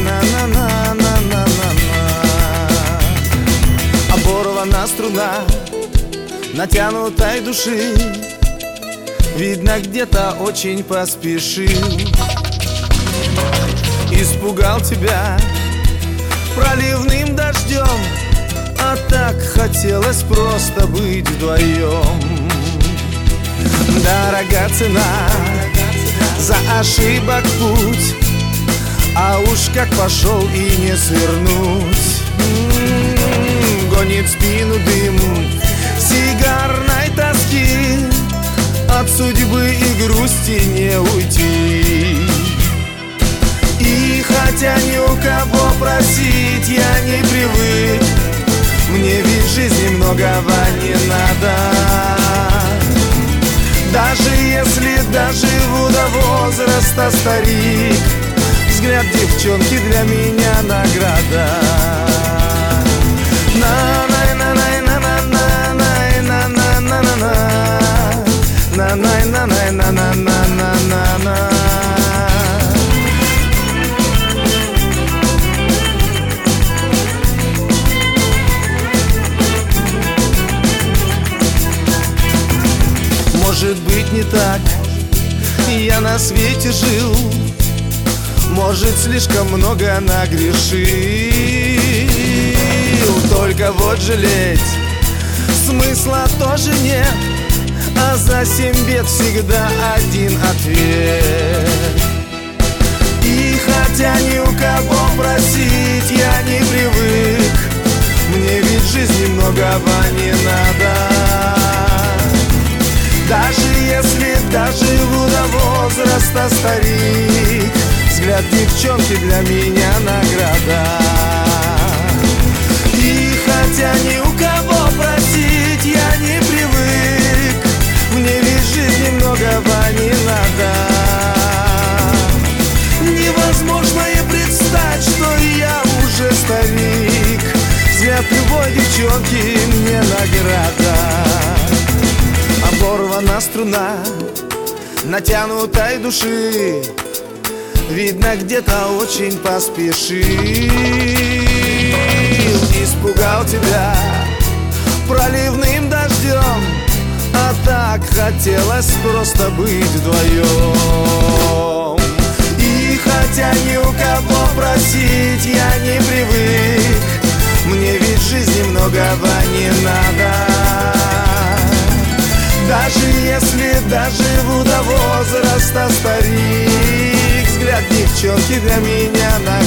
Оборвана струна натянутой души, видно, где-то очень поспешил. Испугал тебя проливным дождем, а так хотелось просто быть вдвоем. Дорога цена за ошибок путь, а уж как пошел и не свернуть. Гонит спину дым сигарной тоски, от судьбы и грусти не уйти. И хотя ни у кого просить я не привык, мне ведь в жизни многого не надо. Даже если доживу до возраста старик, взгляд девчонки для меня награда. Может быть, не так я на свете жил, может, слишком много нагрешил. Только вот жалеть смысла тоже нет, а за 7 бед всегда один ответ. И хотя ни у кого просить я не привык, мне ведь в жизни многого не надо. Даже если доживу до возраста старик, взгляд девчонки для меня награда. И хотя ни у кого просить я не привык, мне ведь в жизни многого не надо. Невозможно и представить, что я уже старик, взгляд любой девчонки мне награда. Оборвана струна натянутой души, видно, где-то очень поспешил. Испугал тебя проливным дождем, а так хотелось просто быть вдвоем. И хотя ни у кого просить я не привык, мне ведь в жизни многого не надо. Даже если доживу до возраста старик, взгляд девчонки для меня награда.